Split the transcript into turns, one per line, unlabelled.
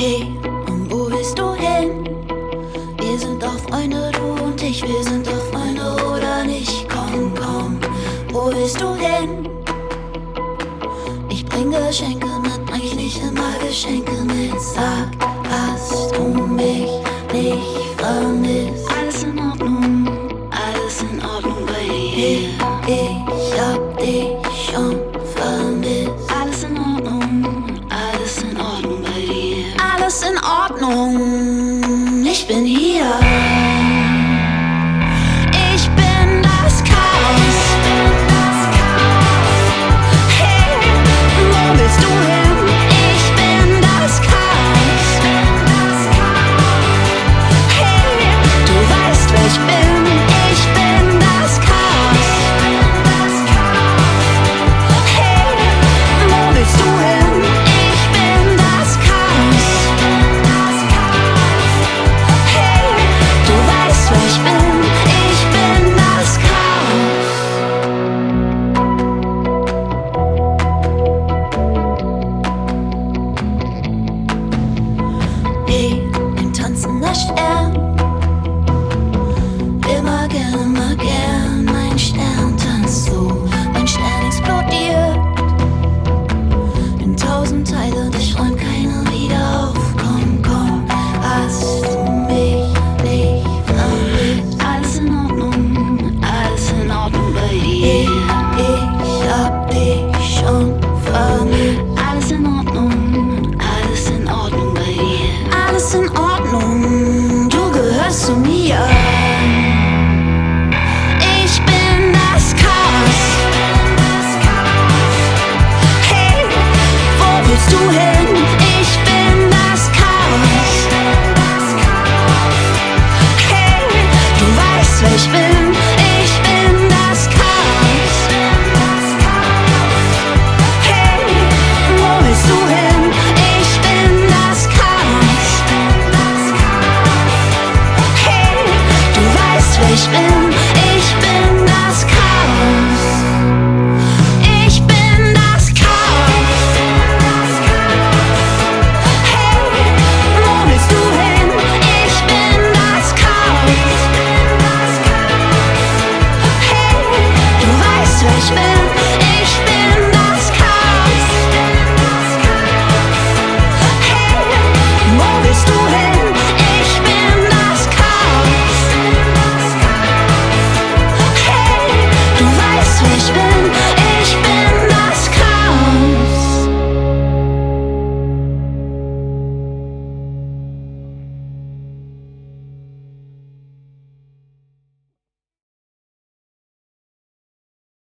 Hey, und wo willst du hin? Wir sind doch Freunde, du und ich, wir sind doch Freunde oder nicht? Komm, komm, wo willst du hin? Ich bring Geschenke mit, bring ich nicht immer Geschenke mit. Sag, hast du mich nicht vermisst? Alles in Ordnung bei dir. Ich hab dich schon vermisst. Alles in Ordnung bei dir. Alles in Ordnung, ich bin hier.